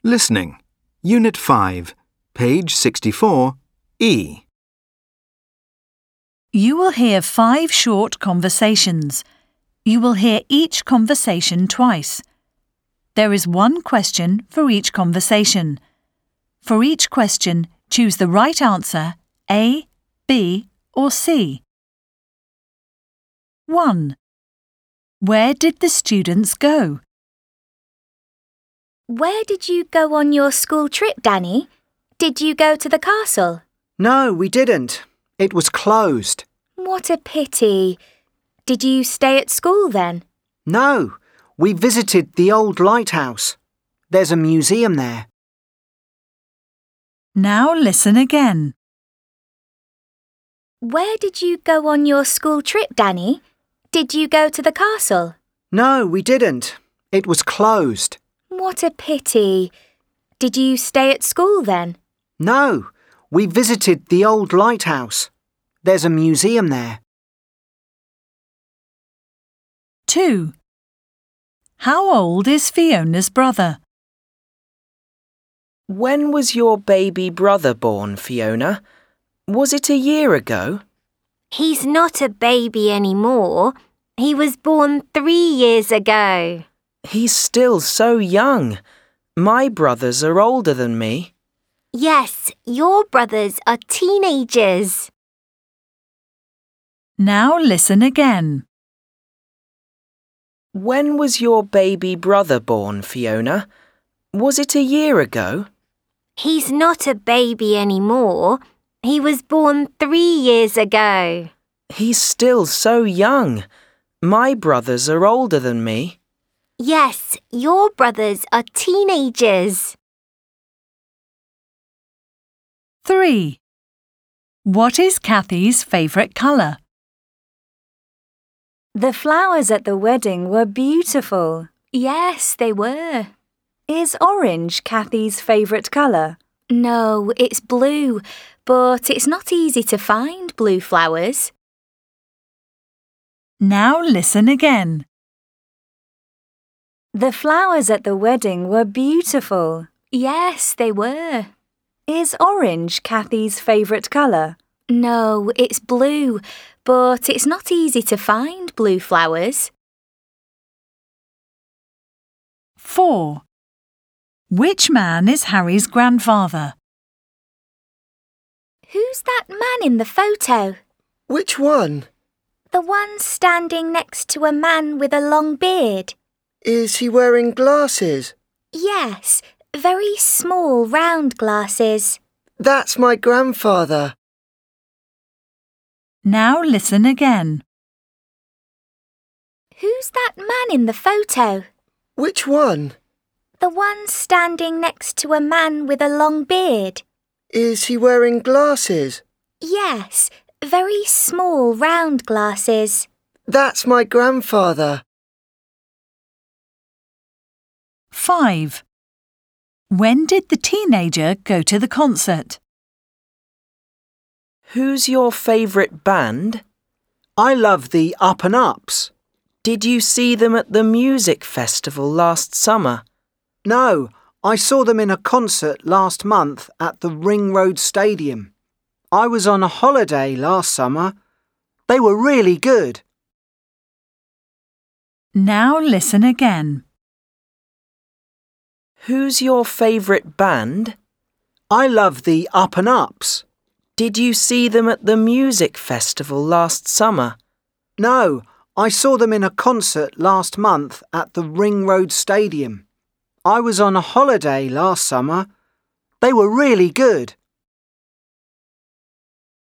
Listening. Unit 5, page 64, E. You will hear 5 short conversations. You will hear each conversation twice. There is one question for each conversation. For each question, choose the right answer, A, B, or C. 1. Where did the students go? Where did you go on your school trip, Danny? Did you go to the castle? No, we didn't. It was closed. What a pity. Did you stay at school then? No, we visited the old lighthouse. There's a museum there. Now listen again. Where did you go on your school trip, Danny? Did you go to the castle? No, we didn't. It was closed. What a pity. Did you stay at school then? No, we visited the old lighthouse. There's a museum there. 2. How old is Fiona's brother? When was your baby brother born, Fiona? Was it a year ago? He's not a baby anymore. He was born 3 years ago. He's still so young. My brothers are older than me. Yes, your brothers are teenagers. Now listen again. When was your baby brother born, Fiona? Was it a year ago? He's not a baby anymore. He was born 3 years ago. He's still so young. My brothers are older than me. Yes, your brothers are teenagers. 3. What is Kathy's favourite colour? The flowers at the wedding were beautiful. Yes, they were. Is orange Kathy's favourite colour? No, it's blue, but it's not easy to find blue flowers. Now listen again. The flowers at the wedding were beautiful. Yes, they were. Is orange Kathy's favourite colour? No, it's blue, but it's not easy to find blue flowers. 4. Which man is Harry's grandfather? Who's that man in the photo? Which one? The one standing next to a man with a long beard. Is he wearing glasses? Yes, very small round glasses. That's my grandfather. Now listen again. Who's that man in the photo? Which one? The one standing next to a man with a long beard. Is he wearing glasses? Yes, very small round glasses. That's my grandfather. 5. When did the teenager go to the concert? Who's your favourite band? I love the Up and Ups. Did you see them at the music festival last summer? No, I saw them in a concert last month at the Ring Road Stadium. I was on a holiday last summer. They were really good. Now listen again. Who's your favourite band? I love the Up and Ups. Did you see them at the music festival last summer? No, I saw them in a concert last month at the Ring Road Stadium. I was on a holiday last summer. They were really good.